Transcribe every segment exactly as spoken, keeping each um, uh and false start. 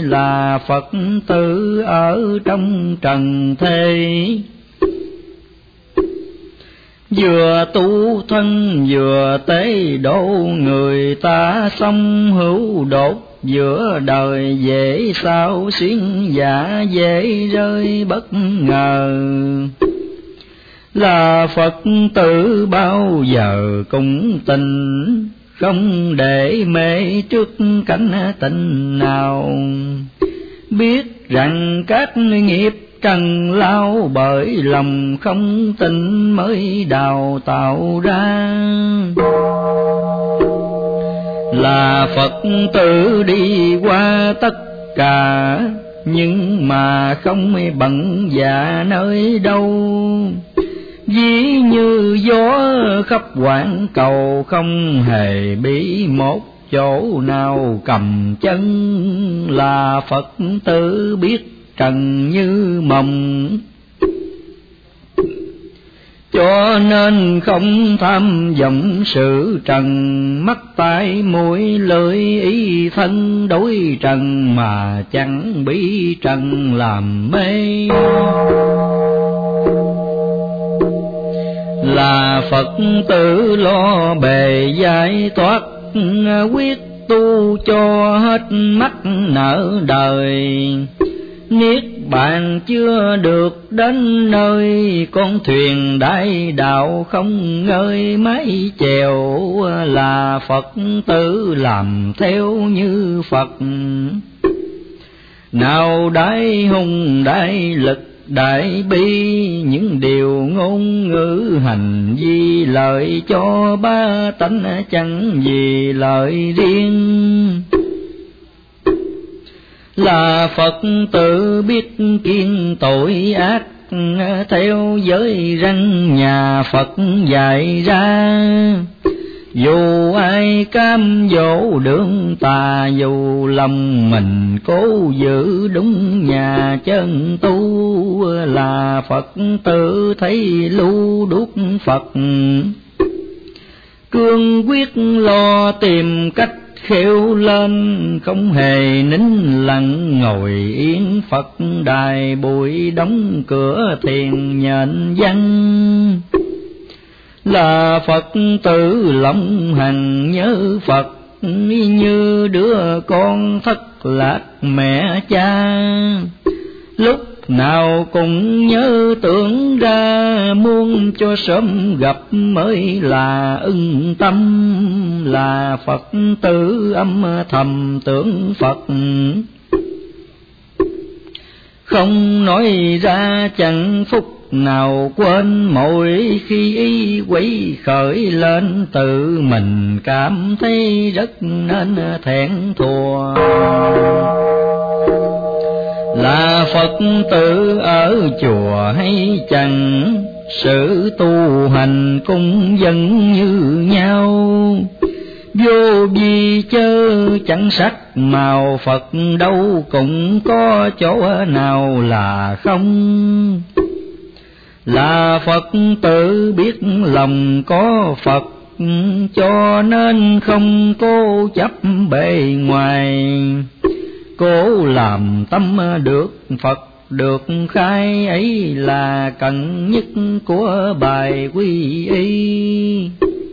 là Phật tử ở trong trần thế. Vừa tu thân vừa tế độ người ta, xong hữu đột giữa đời dễ sao xuyên giả, dễ rơi bất ngờ. Là Phật tử bao giờ cũng tình, không để mê trước cảnh tình nào. Biết rằng các nghiệp trần lao, bởi lòng không tin mới đào tạo ra. Là Phật tử đi qua tất cả, nhưng mà không bận dạ nơi đâu. Ví như gió khắp quảng cầu, không hề bị một chỗ nào cầm chân. Là Phật tử biết trần như mộng, cho nên không tham vọng sự trần. Mắt tai mũi lưỡi ý thân đối trần, mà chẳng bị trần làm mê. Là Phật tử lo bề giải thoát, quyết tu cho hết mắc nợ đời. Niết bàn chưa được đến nơi, con thuyền đại đạo không ngơi mái chèo. Là Phật tử làm theo như Phật, nào đại hùng đại lực đại bi. Những điều ngôn ngữ hành vi lợi cho ba tánh, chẳng vì lợi riêng. Là Phật tử biết kiêng tội ác, theo giới răn nhà Phật dạy ra. Dù ai cam dỗ đường tà, dù lòng mình cố giữ đúng nhà chân tu. Là Phật tử thấy lưu đuốc Phật, cương quyết lo tìm cách khéo lên. Không hề nín lặng ngồi yên Phật đài, bụi đóng cửa thiền nhện văn. Là Phật tử lòng hằng nhớ Phật, như đứa con thất lạc mẹ cha. Lúc nào cũng nhớ tưởng ra, muốn cho sớm gặp mới là ưng tâm. Là Phật tử âm thầm tưởng Phật, không nói ra chẳng phúc nào quên. Mỗi khi ý quấy khởi lên, tự mình cảm thấy rất nên thẹn thùa. Là Phật tử ở chùa hay chẳng, sự tu hành cũng vẫn như nhau. Vô vi chớ chẳng sắc màu, Phật đâu cũng có chỗ nào là không. Là Phật tử biết lòng có Phật, cho nên không cố chấp bề ngoài. Cố làm tâm được Phật được khai, ấy là cần nhất của bài quy y.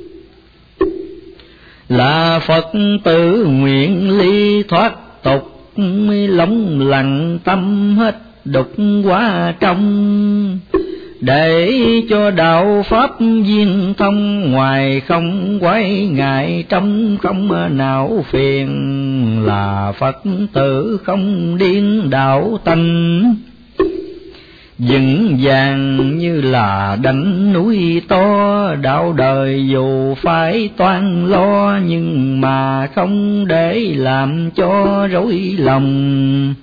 Là Phật tử nguyện ly thoát tục, lóng lặng tâm hết đục quá trong. Để cho đạo pháp viên thông, ngoài không quái ngại, trong không não phiền. Là Phật tử không điên đạo tánh, vững vàng như là đảnh núi to. Đạo đời dù phải toan lo, nhưng mà không để làm cho rối lòng.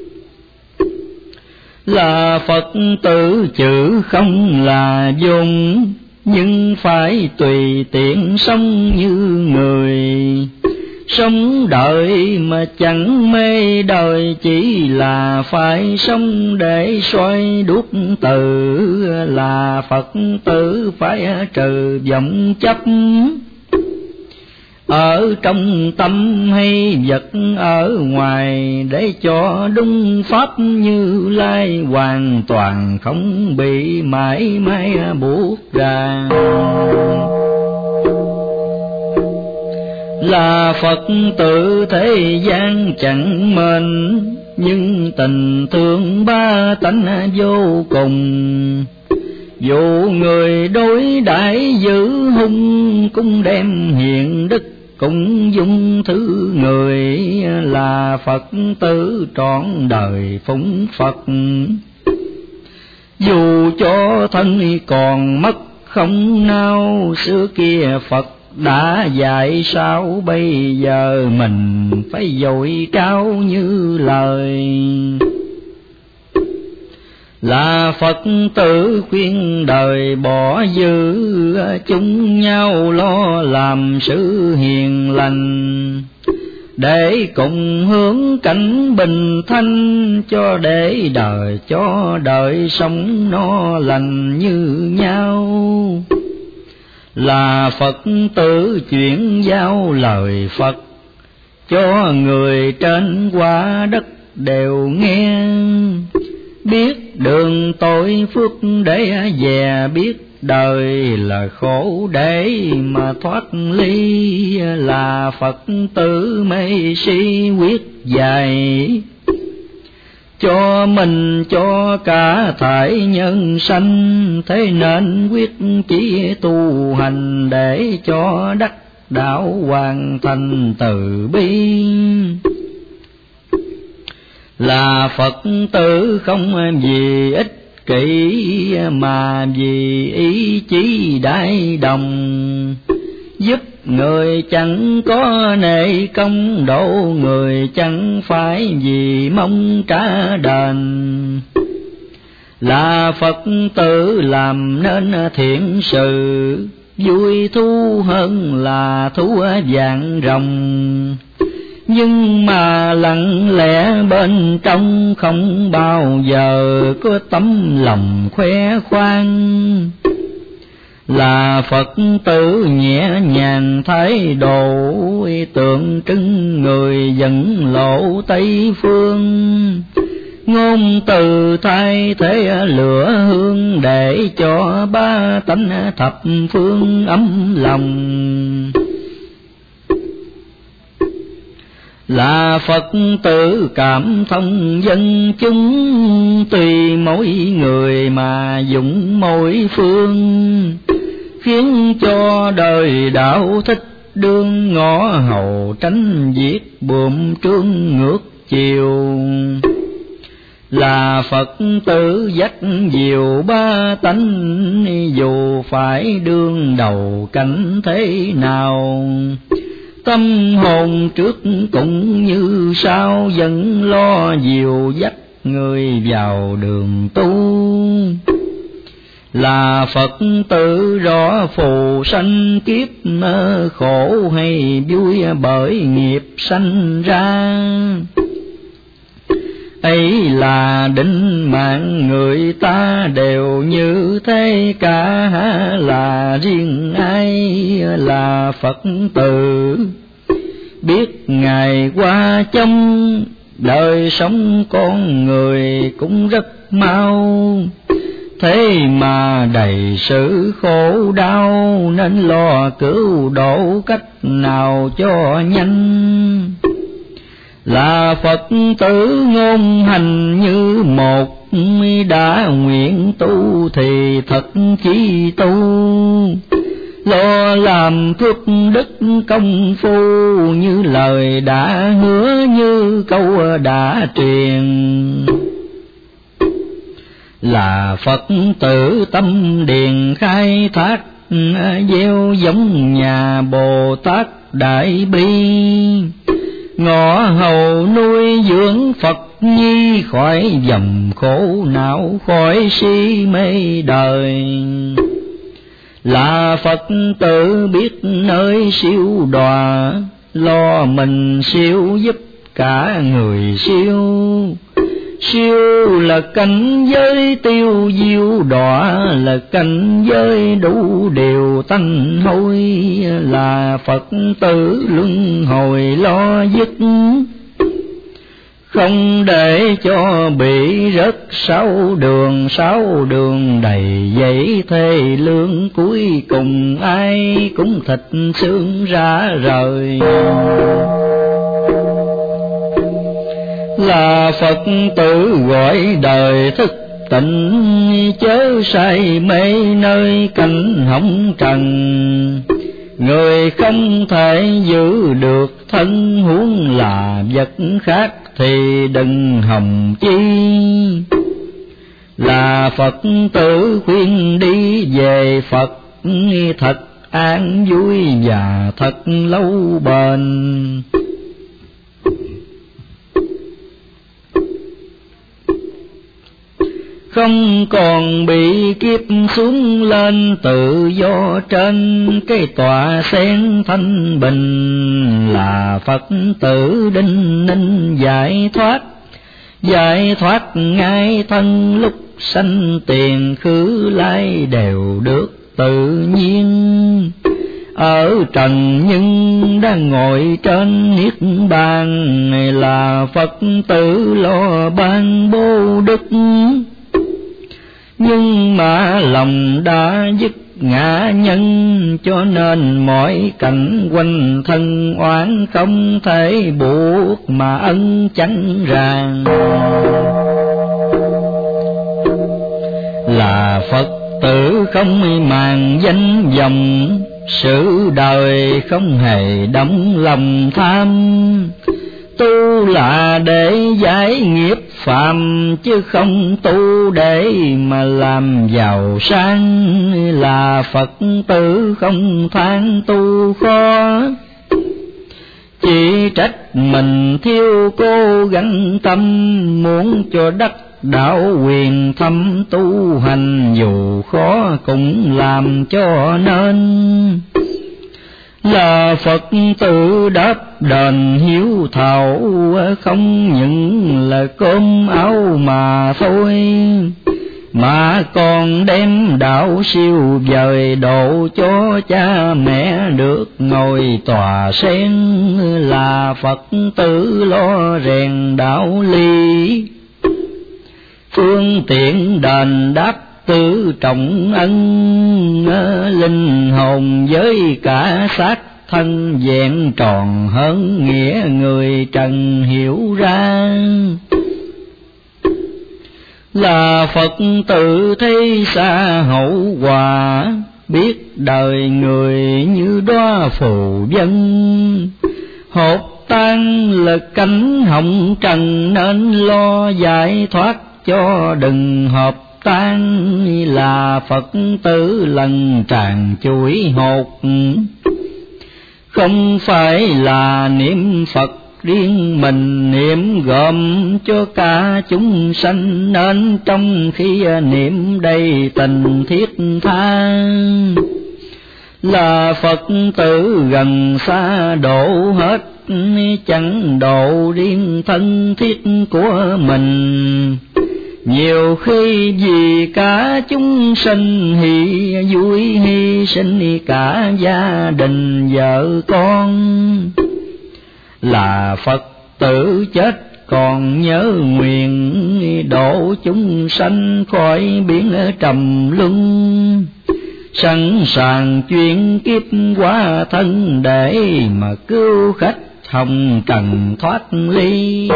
Là Phật tử chữ không là dùng, nhưng phải tùy tiện sống như người. Sống đời mà chẳng mê đời, chỉ là phải sống để soi đuốc từ. Là Phật tử phải trừ vọng chấp, ở trong tâm hay vật ở ngoài, để cho đúng pháp Như Lai hoàn toàn không bị mãi mãi buộc ra. Là Phật tự thế gian chẳng mến, nhưng tình thương ba tánh vô cùng. Dù người đối đãi dữ hung, cũng đem hiện đức cũng dung thứ người. Là Phật tử trọn đời phụng Phật, dù cho thân còn mất không nao. Xưa kia Phật đã dạy sao, bây giờ mình phải dội cao như lời. Là Phật tử khuyên đời bỏ dư, chung nhau lo làm sự hiền lành. Để cùng hướng cảnh bình thanh, cho để đời cho đời sống no lành như nhau. Là Phật tử chuyển giao lời Phật, cho người trên qua đất đều nghe. Biết đường tội phước để về, biết đời là khổ để mà thoát ly. Là Phật tử mê si quyết dạy, cho mình cho cả thảy nhân sanh. Thế nên quyết chỉ tu hành, để cho đắc đạo hoàn thành từ bi. Là Phật tử không vì ích kỷ, mà vì ý chí đại đồng. Giúp người chẳng có nể công, độ người chẳng phải vì mong trả đền. Là Phật tử làm nên thiện sự, vui thú hơn là thú vàng rồng. Nhưng mà lặng lẽ bên trong, không bao giờ có tấm lòng khoe khoang. Là Phật tử nhẹ nhàng thái độ, tượng trưng người dẫn lộ Tây phương. Ngôn từ thay thế lửa hương, để cho ba tánh thập phương ấm lòng. Là Phật tử cảm thông dân chúng, tùy mỗi người mà dụng mỗi phương. Khiến cho đời đạo thích đương, ngõ hầu tránh việc buồm trương ngược chiều. Là Phật tử dắt diều ba tánh, dù phải đương đầu cảnh thế nào. Tâm hồn trước cũng như sao, vẫn lo dìu dắt người vào đường tu. Là Phật tử rõ phù sanh kiếp, khổ hay vui bởi nghiệp sanh ra. Ấy là định mạng người ta đều như thế cả, là riêng ai là Phật tử. Biết ngày qua trong đời sống con người cũng rất mau. Thế mà đầy sự khổ đau, nên lo cứu độ cách nào cho nhanh. Là Phật tử ngôn hành như một, đã nguyện tu thì thật chí tu. Lo làm phước đức công phu, như lời đã hứa như câu đã truyền. Là Phật tử tâm điền khai thác, gieo giống nhà Bồ Tát Đại Bi. Ngõ hầu nuôi dưỡng Phật nhi, khỏi dầm khổ não khỏi si mê đời. Là Phật tử biết nơi siêu đọa, lo mình siêu giúp cả người siêu. Siêu là cảnh giới tiêu diêu, đọa là cảnh giới đủ điều tanh hôi, là Phật tử luân hồi lo dứt, không để cho bị rớt sáu đường. Sáu đường đầy dãy thê lương, cuối cùng ai cũng thịt xương ra rời. Là Phật tử gọi đời thức tỉnh, chớ say mê nơi cảnh hồng trần. Người không thể giữ được thân, huống là vật khác thì đừng hòng chi. Là Phật tử khuyên đi về Phật, thật an vui và thật lâu bền. Không còn bị kiếp xuống lên, tự do trên cái tòa sen thanh bình. Là Phật tử đinh ninh giải thoát, giải thoát ngay thân lúc sanh tiền khứ lai đều được tự nhiên. Ở trần nhưng đang ngồi trên niết bàn, là Phật tử lo ban bố đức. Nhưng mà lòng đã dứt ngã nhân, cho nên mọi cảnh quanh thân oán không thể buộc mà ân chẳng ràng. Là Phật tử không màng danh vọng, sự đời không hề đắm lòng tham. Tu là để giải nghiệp phạm, chứ không tu để mà làm giàu sang. Là Phật tử không than tu khó, chỉ trách mình thiếu cố gắng tâm. Muốn cho đắc đạo quyền thâm tu hành, dù khó cũng làm cho nên. Là Phật tử đáp đền hiếu thảo, không những là cơm áo mà thôi, mà còn đem đạo siêu vời độ cho cha mẹ được ngồi tòa sen. Là Phật tử lo rèn đạo lý, phương tiện đền đáp tứ trọng ân. Linh hồn với cả xác thân vẹn tròn hơn nghĩa người trần hiểu ra. Là Phật tử thấy xa hậu quả, biết đời người như đóa phù vân. Hột tan là cánh hồng trần, nên lo giải thoát cho đừng hợp tan. Là Phật tử lần tràn chuỗi hột, không phải là niệm Phật riêng mình, niệm gồm cho cả chúng sanh. Nên trong khi niệm đầy tình thiết tha, là Phật tử gần xa độ hết, chẳng độ riêng thân thiết của mình. Nhiều khi vì cả chúng sinh hy vui, hy sinh cả gia đình vợ con. Là Phật tử chết còn nhớ nguyện, độ chúng sanh khỏi biển trầm luân. Sẵn sàng chuyển kiếp hóa thân, để mà cứu khách hồng trần thoát ly.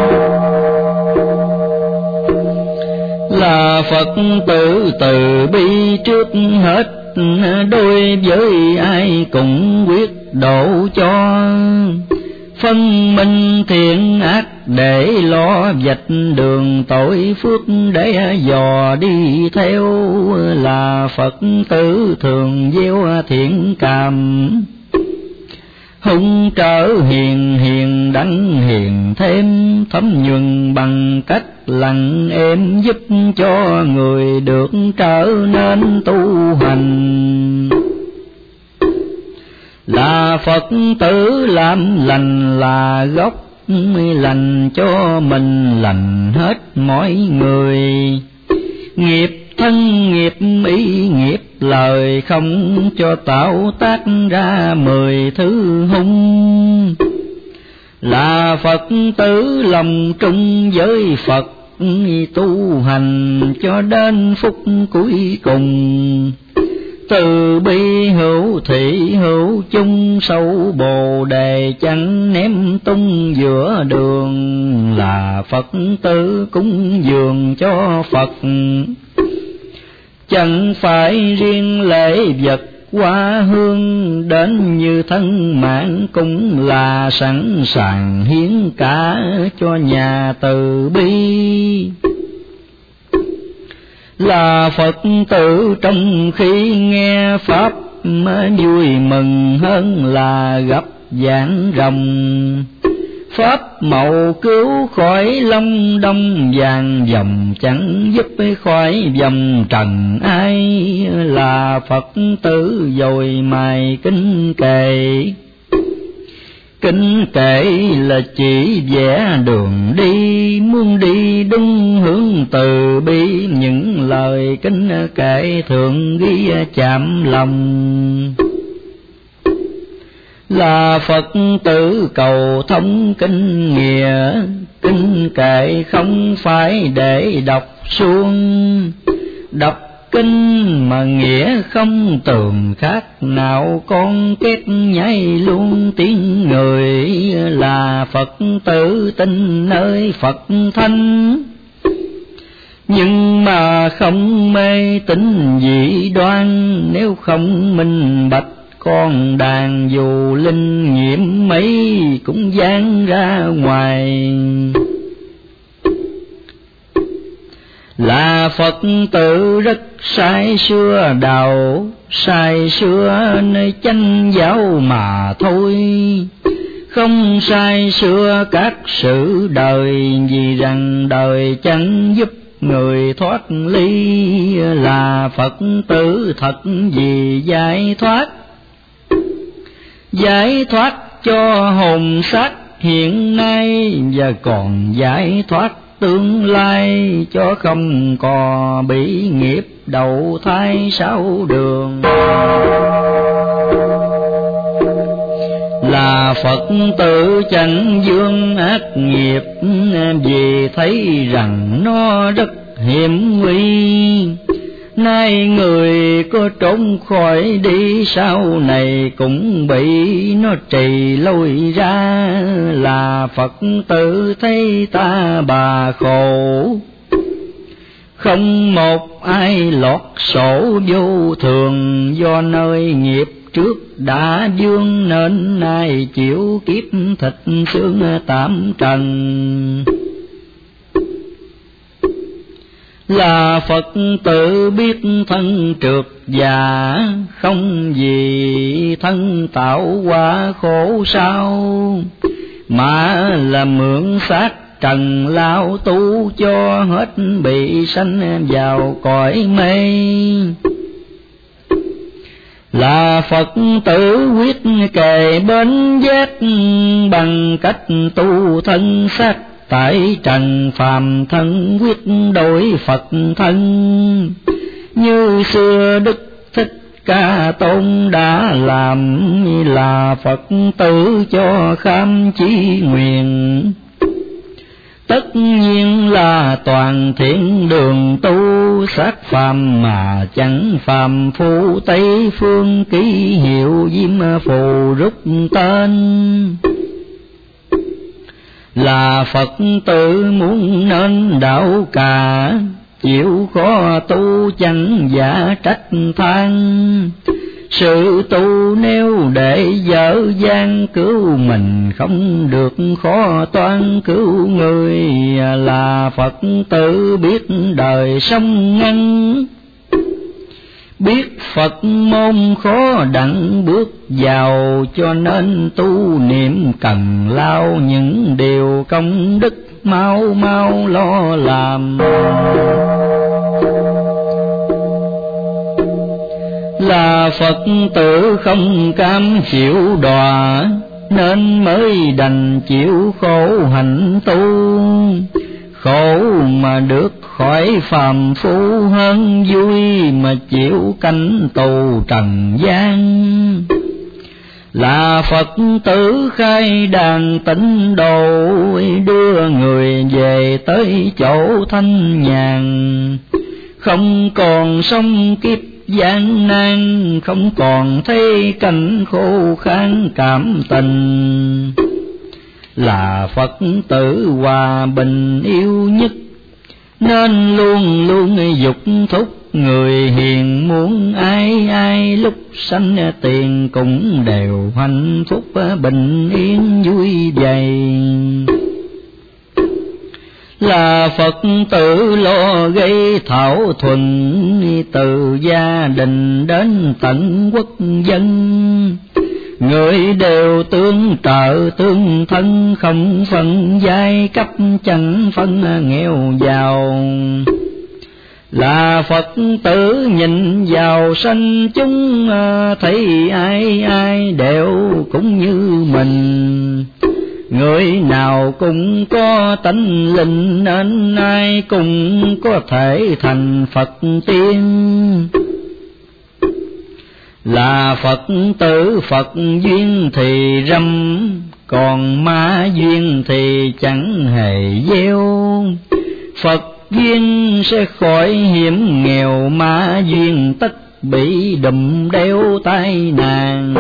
Là Phật tử từ bi trước hết, đối với ai cũng quyết độ cho. Phân minh thiện ác để lo vạch đường, tội phước để dò đi theo. Là Phật tử thường gieo thiện cảm, hung trở hiền hiền đặng hiền thêm. Thấm nhuần bằng cách lặng êm, giúp cho người được trở nên tu hành. Là Phật tử làm lành là gốc, lành cho mình lành hết mọi người. Nghiệp thân nghiệp ý nghiệp lời không cho tạo tác ra mười thứ hung. Là Phật tử lòng trung với Phật tu hành cho đến phút cuối cùng. Từ bi hữu thị hữu chung sâu bồ đề chẳng ném tung giữa đường. Là Phật tử cúng dường cho Phật, chẳng phải riêng lễ vật hoa hương. Đến như thân mạng cũng là sẵn sàng hiến cả cho nhà từ bi. Là Phật tử trong khi nghe Pháp vui mừng hơn là gặp giảng rồng. Pháp màu cứu khỏi lâm đông vàng dòng, chẳng giúp khỏi dòng trần ai. Là Phật tử dồi mài kinh kệ. Kinh kệ là chỉ vẽ đường đi, muốn đi đúng hướng từ bi. Những lời kinh kệ thường ghi chạm lòng. Là Phật tử cầu thông kinh nghĩa, kinh kệ không phải để đọc suông. Đọc kinh mà nghĩa không tường khác nào, con két nhảy luôn tiếng người. Là Phật tử tin nơi Phật thanh, nhưng mà không mê tín dị đoan. Nếu không minh bạch con đàn, dù linh nghiệm mấy cũng dán ra ngoài. Là Phật tử rất sai xưa đạo, sai xưa nơi chánh giáo mà thôi. Không sai xưa các sự đời, vì rằng đời chẳng giúp người thoát ly. Là Phật tử thật vì giải thoát, giải thoát cho hồn xác hiện nay, và còn giải thoát tương lai, cho không còn bị nghiệp đầu thai sáu đường. Là Phật tử chẳng dương ác nghiệp, vì thấy rằng nó rất hiểm nguy. Nay người có trốn khỏi đi, sau này cũng bị nó trì lôi ra. Là Phật tử thấy ta bà khổ, không một ai lọt sổ vô thường. Do nơi nghiệp trước đã vương, nên nay chịu kiếp thịt xương tạm trần. Là Phật tử biết thân trượt già, không vì thân tạo hóa khổ sao. Mà là mượn xác trần lao tu, cho hết bị sanh vào cõi mê. Là Phật tử quyết kề bên giác, bằng cách tu thân xác tại trần phàm thân, quyết đổi Phật thân. Như xưa Đức Thích Ca Tôn đã làm, là Phật tử cho kham chí nguyện. Tất nhiên là toàn thiện đường tu, xác phàm mà chẳng phàm phu. Tây phương ký hiệu diêm phù rút tên. Là Phật tử muốn nên đạo cả, chịu khó tu chẳng giả trách than. Sự tu nếu để dở dang, cứu mình không được khó toan cứu người. Là Phật tử biết đời sống ngăn, biết Phật môn khó đặng bước vào, cho nên tu niệm cần lao những điều công đức, mau mau lo làm. Là Phật tử không cam chịu đọa, nên mới đành chịu khổ hạnh tu. Khổ mà được khỏi phàm phu, hơn vui mà chịu cảnh tù trần gian. Là Phật tử khai đàn tịnh độ, đưa người về tới chỗ thanh nhàn. Không còn sống kiếp gian nan, không còn thấy cảnh khô khan cảm tình. Là Phật tử hòa bình yêu nhất, nên luôn luôn dục thúc người hiền. Muốn ai ai lúc sanh tiền cũng đều hạnh phúc bình yên vui vầy. Là Phật tử lo gây thảo thuận, từ gia đình đến tận quốc dân. Người đều tương trợ tương thân, không phân giai cấp chẳng phân nghèo giàu. Là Phật tử nhìn vào sanh chúng, thấy ai ai đều cũng như mình. Người nào cũng có tánh linh, nên ai cũng có thể thành Phật tiên. Là Phật tử Phật duyên thì râm, còn ma duyên thì chẳng hề gieo. Phật duyên sẽ khỏi hiểm nghèo, ma duyên tất bị đùm đeo tai nạn.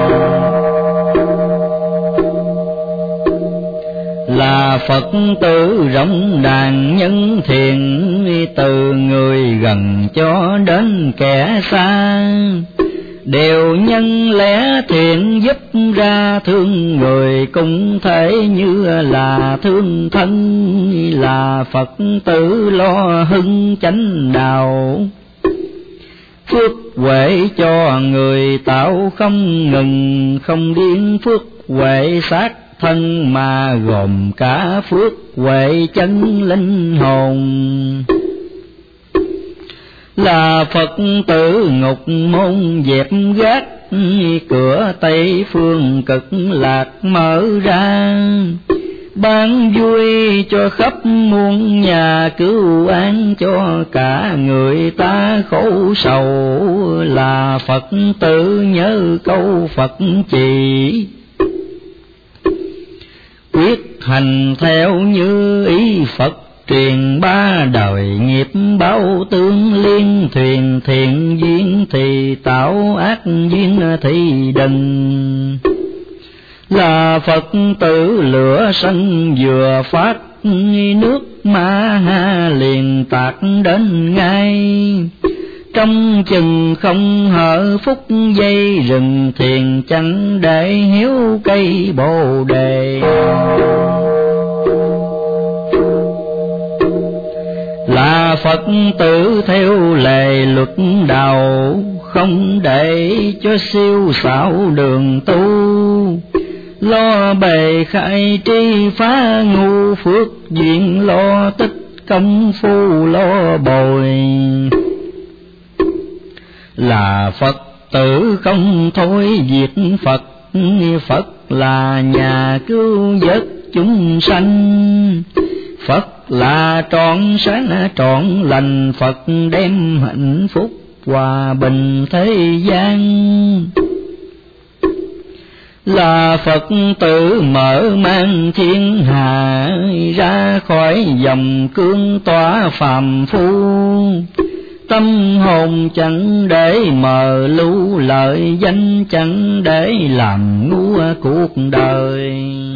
Là Phật tử rộng đàn nhân thiện, từ người gần cho đến kẻ xa. Đều nhân lẽ thiện giúp ra, thương người cũng thể như là thương thân. Là Phật tử lo hưng chánh đạo, phước huệ cho người tạo không ngừng. Không điên phước huệ xác thân, mà gồm cả phước huệ chân linh hồn. Là Phật tử ngục môn dẹp gác, cửa Tây phương cực lạc mở ra. Ban vui cho khắp muôn nhà, cứu an cho cả người ta khổ sầu. Là Phật tử nhớ câu Phật chỉ, quyết hành theo như ý Phật truyền. Ba đời nghiệp báo tương liên, thuyền thiện duyên thì tạo, ác duyên thì đừng. Là Phật tử lửa sân vừa phát, nước ma ha liền tạt đến ngay. Trong chừng không hở phút giây, rừng thiền chẳng để hiếu cây bồ đề. Là Phật tử theo lề luật đạo, không để cho siêu xảo đường tu. Lo bề khai tri phá ngu, phước duyên lo tích công phu lo bồi. Là Phật tử không thôi việc Phật, Phật là nhà cứu vớt chúng sanh. Phật là trọn sáng trọn lành, Phật đem hạnh phúc hòa bình thế gian. Là Phật tử mở mang thiên hạ, ra khỏi dòng cương tỏa phàm phu. Tâm hồn chẳng để mờ lưu, lợi danh chẳng để làm ngu cuộc đời.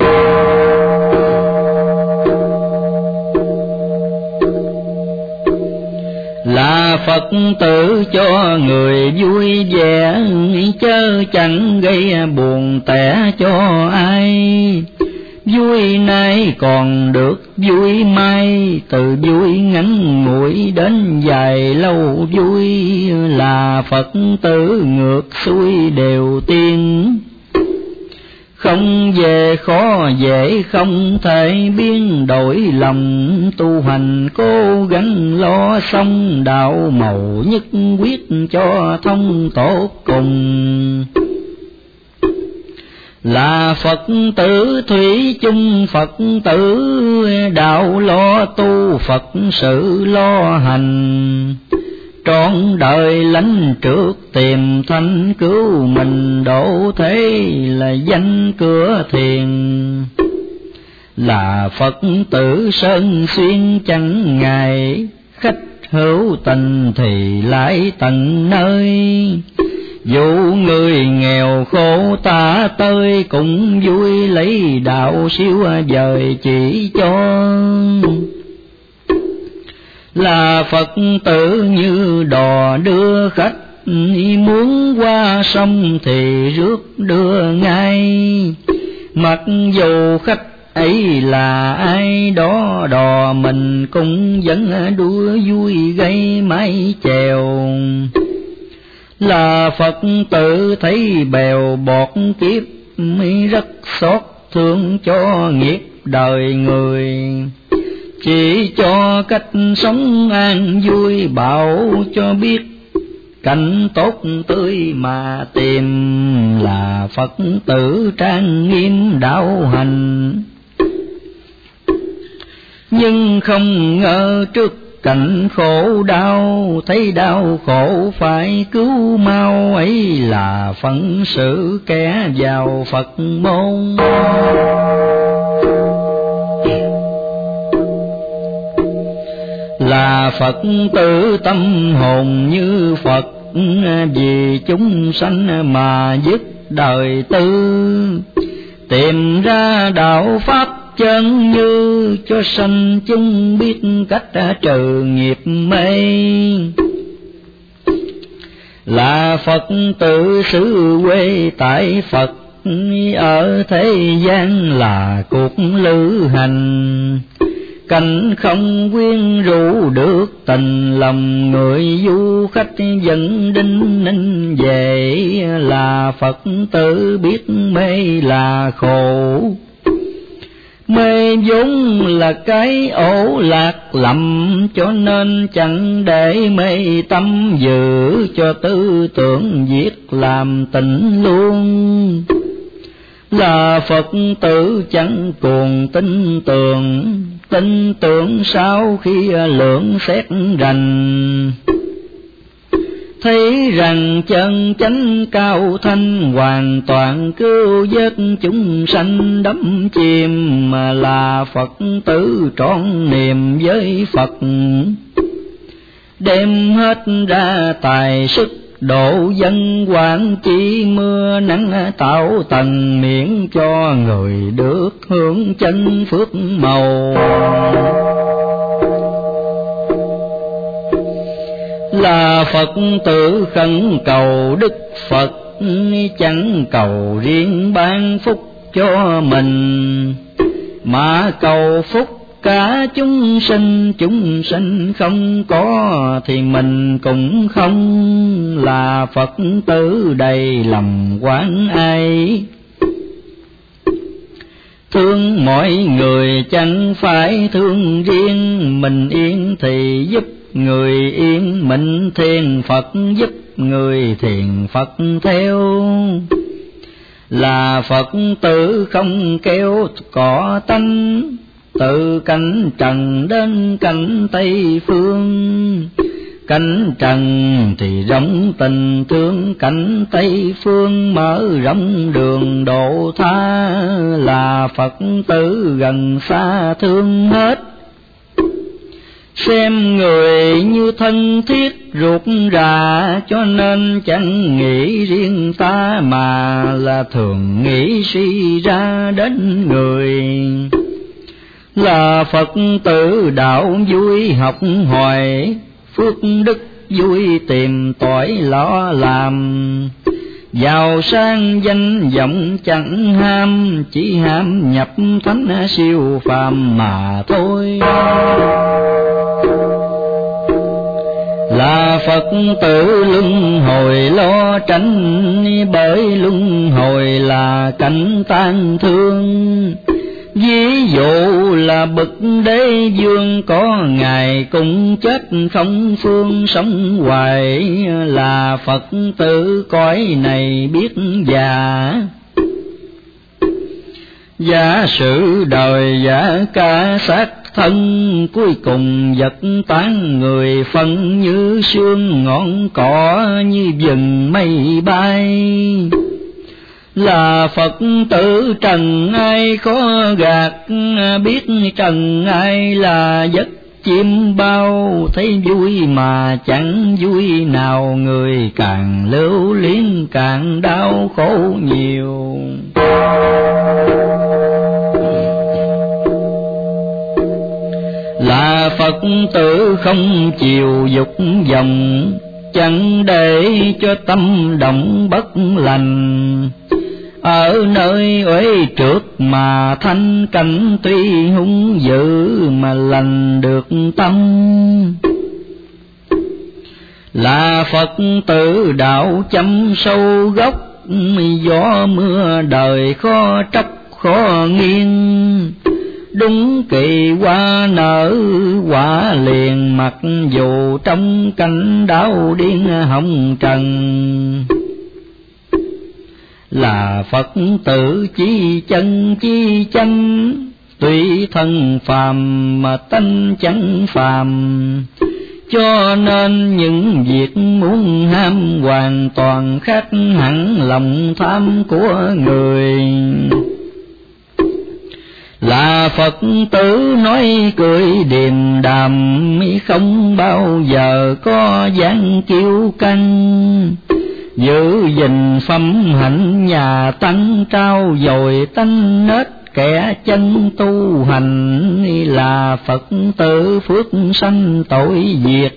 Là Phật tử cho người vui vẻ, chớ chẳng gây buồn tẻ cho ai. Vui nay còn được vui mai, từ vui ngắn ngủi đến dài lâu vui. Là Phật tử ngược xuôi đều tiên, không về khó dễ không thể biến đổi lòng. Tu hành cố gắng lo xong đạo màu nhất quyết cho thông tốt cùng. là Phật tử thủy chung Phật tử, đạo lo tu Phật sự lo hành, trọn đời lánh trước tìm thanh cứu mình, độ thế là danh cửa thiền. Là Phật tử sơn xuyên chẳng ngại, khách hữu tình thì lại tận nơi, dù người nghèo khổ ta tới cũng vui, lấy đạo siêu dời chỉ cho. Là Phật tử như đò đưa khách, muốn qua sông thì rước đưa ngay, mặc dù khách ấy là ai đó, đò mình cũng vẫn đua vui gây mái chèo. Là Phật tử thấy bèo bọt kiếp, rất xót thương cho nghiệp đời người, chỉ cho cách sống an vui, bảo cho biết cảnh tốt tươi mà tìm. Là Phật tử trang nghiêm đạo hành, nhưng không ngờ trước cảnh khổ đau, thấy đau khổ phải cứu mau, ấy là phận sự kẻ vào Phật môn. Là Phật tử tâm hồn như Phật, vì chúng sanh mà dứt đời tư, tìm ra đạo pháp chân như, cho sanh chúng biết cách trừ nghiệp mê. Là Phật tử xứ quê tại Phật, ở thế gian là cuộc lữ hành, cảnh không quyến rũ được tình lòng, người du khách dẫn đinh ninh về. Là Phật tử biết mê là khổ, mê vốn là cái ổ lạc lầm, cho nên chẳng để mê tâm, giữ cho tư tưởng việc làm tỉnh luôn. Là Phật tử chẳng cuồng tin tưởng, tin tưởng sau khi lượng xét rành, thấy rằng chân chánh cao thanh, hoàn toàn cứu vớt chúng sanh đắm chìm. Mà là Phật tử trọn niềm với Phật, đem hết ra tài sức độ dân quản, chỉ mưa nắng tạo tầng, miễn cho người được hưởng chân phước màu. Là Phật tử khẩn cầu Đức Phật, chẳng cầu riêng ban phúc cho mình, mà cầu phúc cả chúng sinh. Chúng sinh không có thì mình cũng không, là Phật tử đầy lòng quán ai, thương mọi người chẳng phải thương riêng mình. Yên thì giúp người yên, mình thiền Phật giúp người thiền Phật theo. Là Phật tử không kêu cỏ tánh, từ cảnh trần đến cảnh Tây phương. Cảnh trần thì rộng tình thương, cảnh Tây phương mở rộng đường độ tha. Là Phật tử gần xa thương hết, xem người như thân thiết ruột rà, cho nên chẳng nghĩ riêng ta, mà là thường nghĩ suy ra đến người. Là Phật tử đạo vui học hỏi, phước đức vui tìm tỏi lo làm. Giàu sang danh vọng chẳng ham, chỉ ham nhập thánh siêu phàm mà thôi. Là Phật tử luân hồi lo tránh, bởi luân hồi là cảnh tan thương. Ví dụ là bậc đế vương, có ngày cũng chết không phương sống hoài. Là Phật tử cõi này biết già, Giả sử đời giả cả xác thân, cuối cùng vật tán người phân như sương ngọn cỏ, như vừng mây bay. Là Phật tử trần ai khó gạt, biết trần ai là giấc chim bao. Thấy vui mà chẳng vui nào, người càng lưu luyến càng đau khổ nhiều. Là Phật tử không chịu dục vọng, chẳng để cho tâm động bất lành. Ở nơi uế trượt mà thanh cảnh, tuy hung dữ mà lành được tâm. Là Phật tử đạo chăm sâu gốc, gió mưa đời khó trách khó nghiêng. Đúng kỳ hoa nở quả liền, mặc dù trong cảnh đau điên hồng trần. Là Phật tử chi chân chi chân, tuy thân phàm mà tánh chẳng phàm. Cho nên những việc muốn ham hoàn toàn khác hẳn lòng tham của người. Là Phật tử nói cười điềm đạm, không bao giờ có dáng kiêu căng. Giữ gìn phẩm hạnh nhà tăng, trao dồi tánh nết kẻ chân tu hành. Là Phật tử phước sanh tội diệt,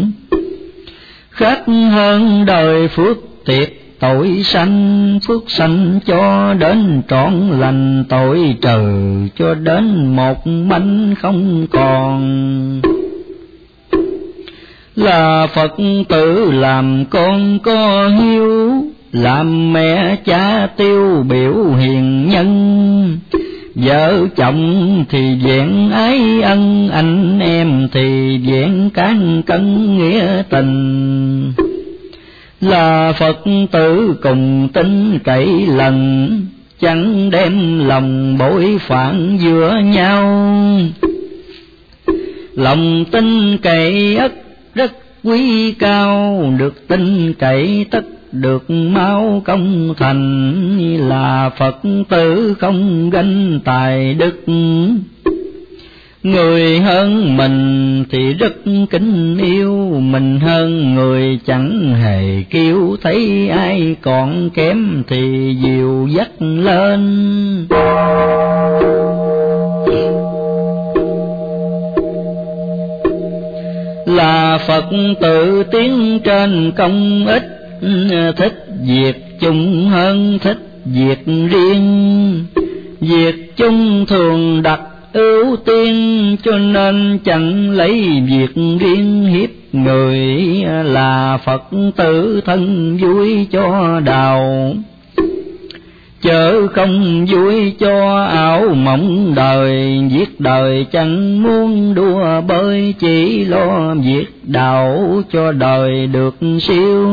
khác hơn đời phước tiệt tội sanh. Phước sanh cho đến trọn lành, tội trừ cho đến một mảnh không còn. Là Phật tử làm con có hiếu, làm mẹ cha tiêu biểu hiền nhân. Vợ chồng thì vẹn ái ân, anh em thì vẹn cán cân nghĩa tình. Là Phật tử cùng tin cậy lần, chẳng đem lòng bội phản giữa nhau. Lòng tin cậy ất rất quý cao, được tin cậy tất được mau công thành. Là Phật tử không ganh tài đức, người hơn mình thì rất kính yêu. Mình hơn người chẳng hề kêu, thấy ai còn kém thì dìu dắt lên. Là Phật tử tiến trên công ích, thích việc chung hơn thích việc riêng. Việc chung thường đặt ưu tiên, cho nên chẳng lấy việc riêng hiếp người. Là Phật tử thân vui cho đào, chớ không vui cho ảo mộng đời. Giết đời chẳng muốn đua bơi, chỉ lo việc đạo cho đời được siêu.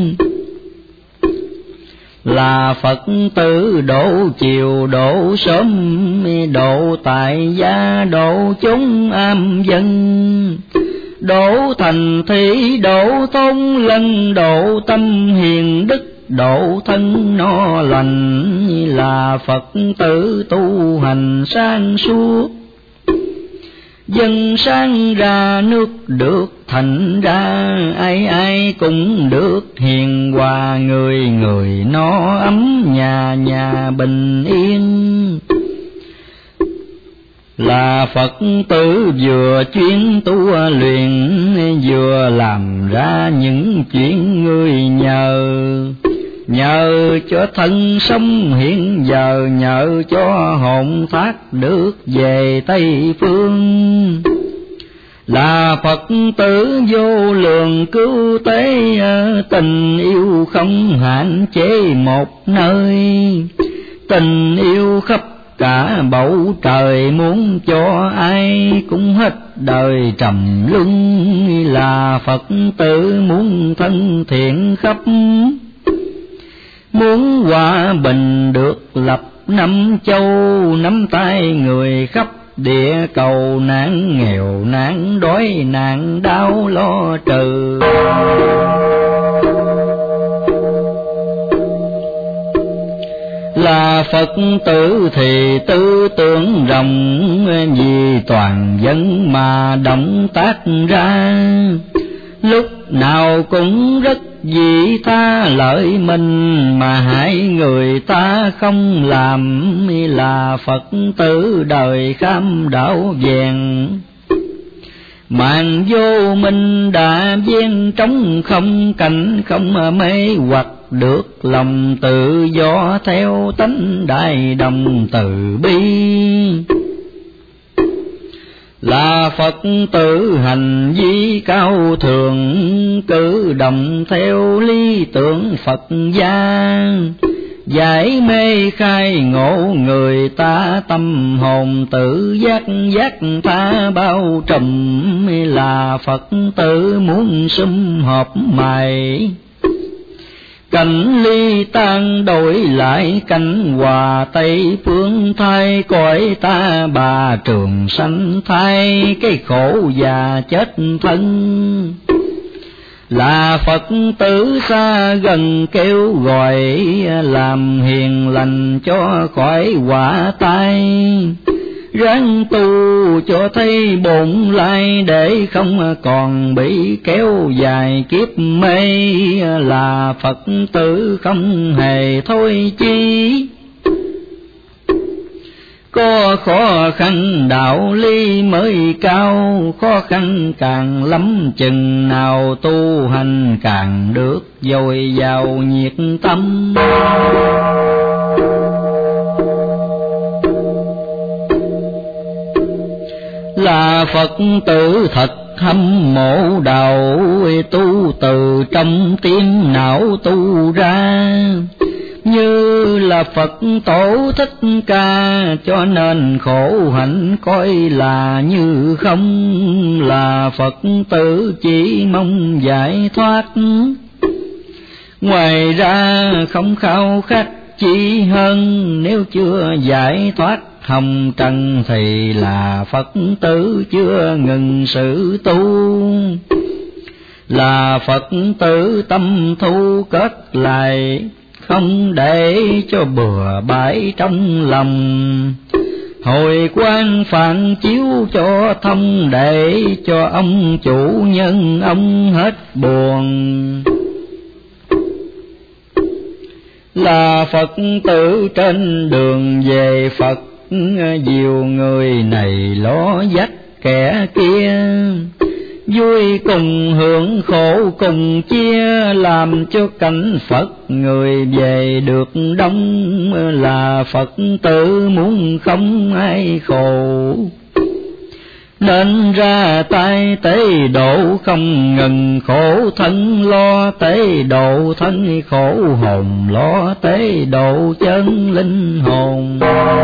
Là Phật tử độ chiều độ sớm, độ tại gia độ chúng am dân. Độ thành thị độ tôn lân, độ tâm hiền đức độ thân no lành. Là Phật tử tu hành sang suốt, dân sang ra nước được thành ra. Ai ai cũng được hiền hòa, người người no ấm, nhà nhà bình yên. Là Phật tử vừa chuyên tu luyện, vừa làm ra những chuyện người nhờ. Nhờ cho thân sống hiện giờ, nhờ cho hồn thác được về Tây Phương. Là Phật tử vô lượng cứu tế, tình yêu không hạn chế một nơi. Tình yêu khắp cả bầu trời, muốn cho ai cũng hết đời trầm luân. Là Phật tử muốn thân thiện khắp, muốn hòa bình được lập năm châu, nắm tay người khắp địa cầu, nạn nghèo nạn đói nạn đau lo trừ. Là Phật tử thì tư tưởng rộng, vì toàn dân mà động tác ra, lúc nào cũng rất vì ta lợi mình, mà hại người ta không làm. Là Phật tử đời kham đạo vẹn, màn vô minh đã viên trống không, cảnh không mê hoặc được lòng tự do, theo tánh đại đồng từ bi. Là Phật tử hành vi cao thượng, cử động theo lý tưởng Phật gia, giải mê khai ngộ người ta, tâm hồn tự giác giác tha bao trùm. Là Phật tử muốn sum họp mày, cảnh ly tan đổi lại cảnh hòa, tây phương thay cõi ta bà trường sanh, thay cái khổ già chết thân. Là Phật tử xa gần kêu gọi, làm hiền lành cho khỏi quả tai, ráng tu cho thấy bổn lai, để không còn bị kéo dài kiếp mê. Là Phật tử không hề thôi chi, có khó khăn đạo lý mới cao, khó khăn càng lắm chừng nào tu hành càng được dồi dào nhiệt tâm. Là Phật tử thật hâm mộ đạo, tu từ trong tim não tu ra, như là Phật tổ Thích Ca, cho nên khổ hạnh coi là như không. Là Phật tử chỉ mong giải thoát, ngoài ra không khao khát chi hơn. Nếu chưa giải thoát hồng trần thì là Phật tử chưa ngừng sự tu. Là Phật tử tâm thu cất lại, không để cho bừa bãi trong lòng. Hồi quang phản chiếu cho thông, để cho ông chủ nhân ông hết buồn. Là Phật tử trên đường về Phật, nhiều người này lo dắt kẻ kia, vui cùng hưởng khổ cùng chia, làm cho cảnh Phật người về được đông. Là Phật tử muốn không ai khổ, nên ra tay tế độ không ngừng, khổ thân lo tế độ thân, khổ hồn lo tế độ chân linh hồn.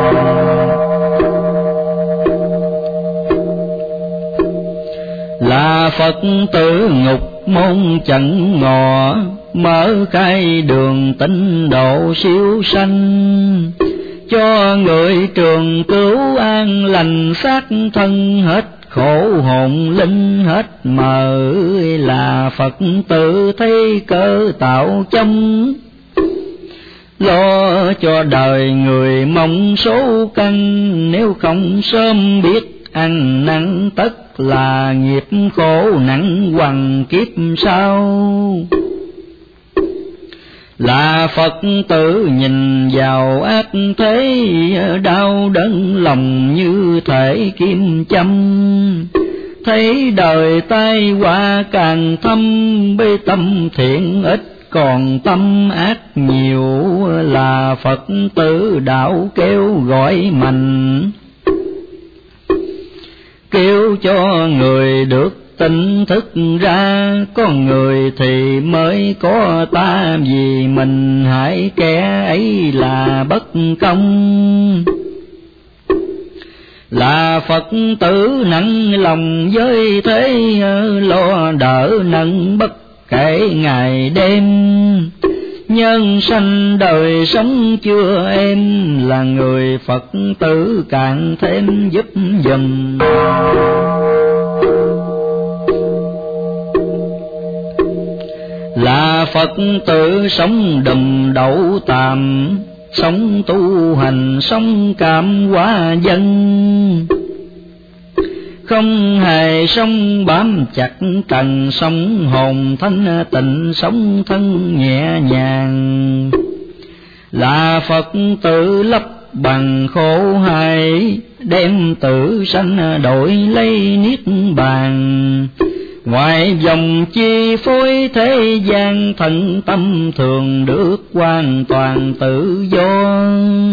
Là Phật tử ngục môn chẳng ngọ, mở khai đường tịnh độ siêu sanh, cho người trường cứu an lành, xác thân hết khổ hồn linh hết mờ. Là Phật tử thấy cơ tạo trong, lo cho đời người mong số căn, nếu không sớm biết ăn năn tất là nghiệp khổ nặng hoằng kiếp sau. Là Phật tử nhìn vào ác thế, đau đớn lòng như thể kim châm, thấy đời tai họa càng thâm, bê tâm thiện ít còn tâm ác nhiều. Là Phật tử đạo kêu gọi mạnh, kêu cho người được tỉnh thức ra, con người thì mới có ta, vì mình hại kẻ ấy là bất công. Là Phật tử nặng lòng với thế, lo đỡ nâng bất kể ngày đêm, nhân sanh đời sống chưa em, là người Phật tử càng thêm giúp giùm. Là Phật tử sống đùm đậu tạm, sống tu hành sống cảm hóa dân, không hề sống bám chặt trần, sống hồn thanh tịnh, sống thân nhẹ nhàng. Là Phật tử lấp bằng khổ hại, đem tử sanh đổi lấy niết bàn. Ngoài dòng chi phối thế gian, thân tâm thường được hoàn toàn tự do.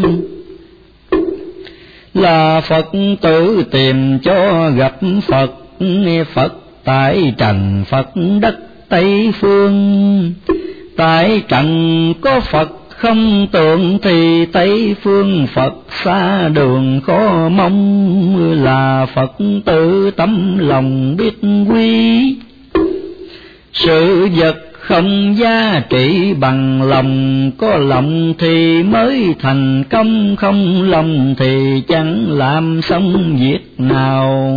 Là Phật tử tìm cho gặp Phật, Phật tại trần Phật đất Tây Phương. Tại trần có Phật không tượng, thì Tây Phương Phật xa đường khó mong. Là Phật tử tấm lòng biết quý, sự vật không giá trị bằng lòng. Có lòng thì mới thành công, không lòng thì chẳng làm xong việc nào.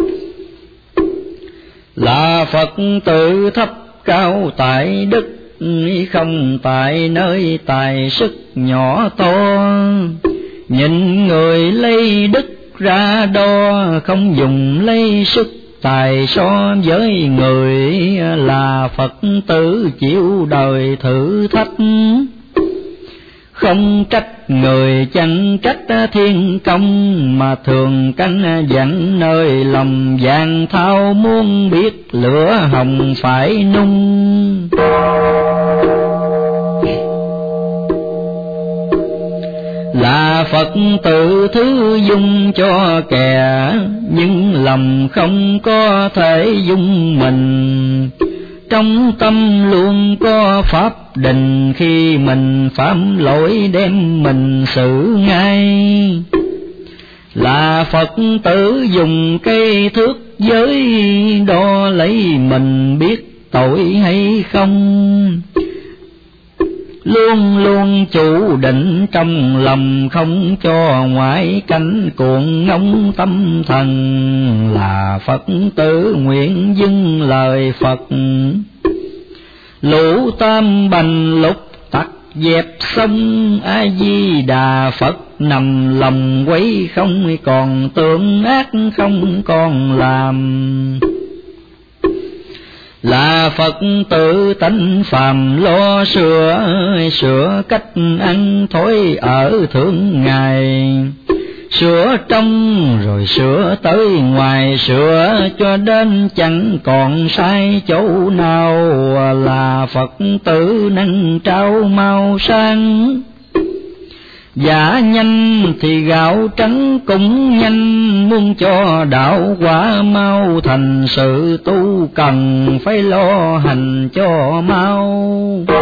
Là Phật tử thấp cao tại đức, không tại nơi tài sức nhỏ to. Nhìn người lấy đức ra đo, không dùng lấy sức tài so với người. Là Phật tử chịu đời thử thách, không trách người chẳng trách thiên công. Mà thường canh dặn nơi lòng vàng thao, muốn biết lửa hồng phải nung. Là Phật tử thứ dung cho kẻ, nhưng lòng không có thể dung mình. Trong tâm luôn có pháp định, khi mình phạm lỗi đem mình xử ngay. Là Phật tử dùng cây thước giới, đo lấy mình biết tội hay không. Luôn luôn chủ định trong lòng, không cho ngoại cảnh cuộn ngóng tâm thần. Là Phật tử nguyện dâng lời Phật, lũ tam bành lục tặc dẹp xong. A Di Đà Phật nằm lòng quấy, không còn tưởng ác không còn làm. Là Phật tử tánh phàm lo sửa, sửa cách ăn thói ở thường ngày. Sửa trong rồi sửa tới ngoài, sửa cho đến chẳng còn sai chỗ nào. Là Phật tử năng trao mau sang, giả nhanh thì gạo trắng cũng nhanh. Muốn cho đạo quả mau thành, sự tu cần phải lo hành cho mau.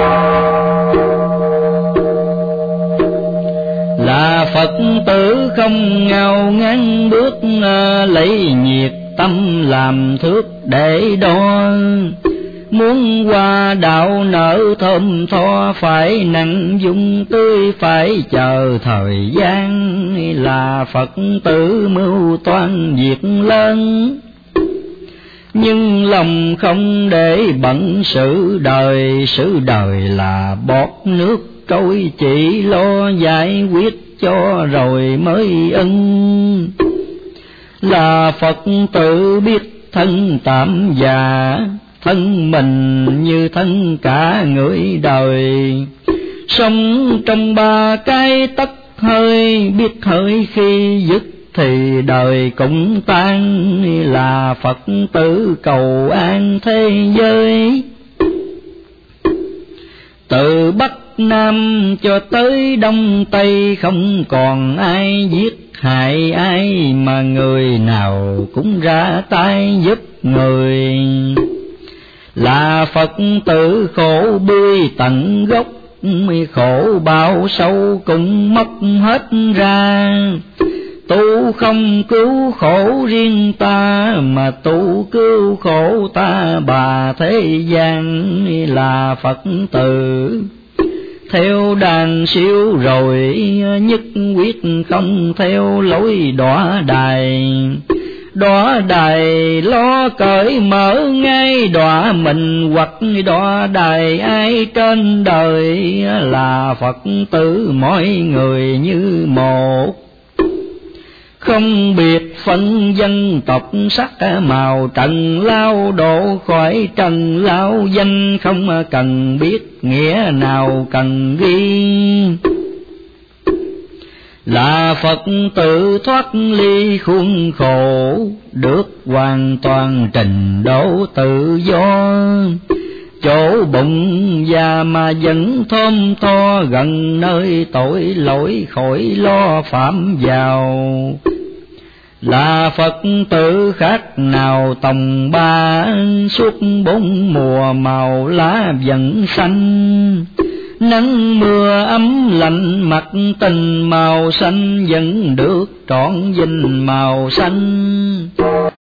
Là Phật tử không ngao ngán bước, lấy nhiệt tâm làm thước để đo. Muốn qua đạo nở thơm tho, phải nặng dung tươi phải chờ thời gian. Là Phật tử mưu toan việc lớn, nhưng lòng không để bận sự đời. Sự đời là bọt nước trôi, chỉ lo giải quyết cho rồi mới ân. Là Phật tử biết thân tạm già, thân mình như thân cả người đời. Sống trong ba cái tấc hơi, biết hơi khi dứt thì đời cũng tan. Là Phật tử cầu an thế giới, từ Bắc Nam cho tới Đông Tây, không còn ai giết hại ai, mà người nào cũng ra tay giúp người. Là Phật tử khổ bươi tận gốc, khổ bao sâu cũng mất hết ra. Tu không cứu khổ riêng ta, mà tu cứu khổ ta bà thế gian. Là Phật tử theo đàn siêu rồi, nhất quyết không theo lối đọa đài. Đọa đài lo cởi mở ngay đọa mình, hoặc đọa đài ai trên đời, là Phật tử mỗi người như một. Không biệt phân dân tộc sắc màu, trần lao độ khỏi trần lao danh, không cần biết nghĩa nào cần ghi. Là Phật tử thoát ly khuôn khổ, được hoàn toàn trình độ tự do. Chỗ bụng già mà vẫn thơm tho, gần nơi tội lỗi khỏi lo phạm vào. Là Phật tử khác nào tòng ba, suốt bốn mùa màu lá vẫn xanh. Nắng mưa ấm lạnh mặt tình màu xanh, vẫn được trọn vinh màu xanh.